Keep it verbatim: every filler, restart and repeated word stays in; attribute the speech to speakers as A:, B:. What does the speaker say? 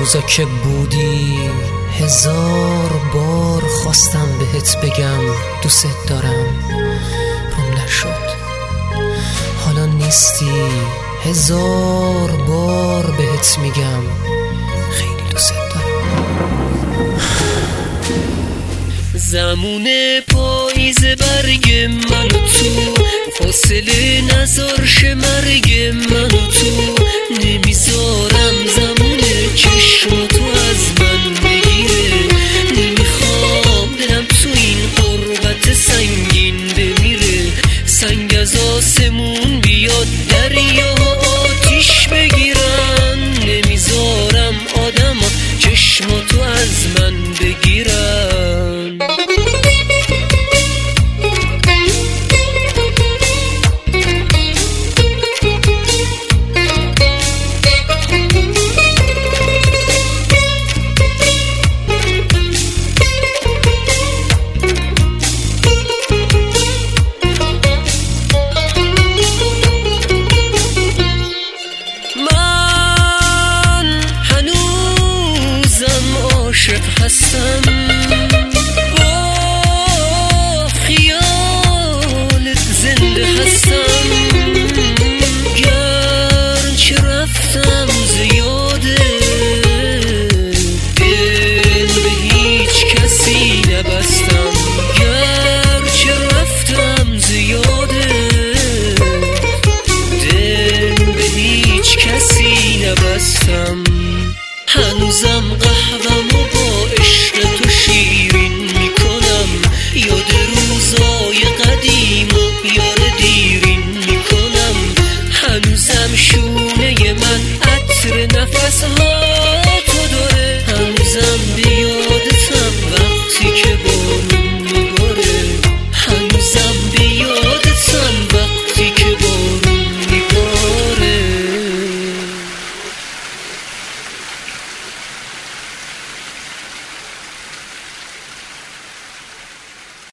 A: روزا که بودی هزار بار خواستم بهت بگم دوست دارم، روم نشد. حالا نیستی، هزار بار بهت میگم خیلی دوست دارم.
B: زمون پاییز برگ من و تو، فاصله نذارش مرگ من و تو. نمیذارم زمون چشم تو از من بگیره، نمیخوام دلم تو این غربت سنگین بمیره. سنگ از آسمون بیاد دریاها آتیش بگیرن، نمیذارم آدما چشم تو از من بگیرن. عاشق هستم، با خیالت زنده هستم. گرچه رفتم زیاده، دل به هیچ کسی نبستم. گرچه رفتم زیاده، دل به هیچ کسی نبستم. هنوزم قهوه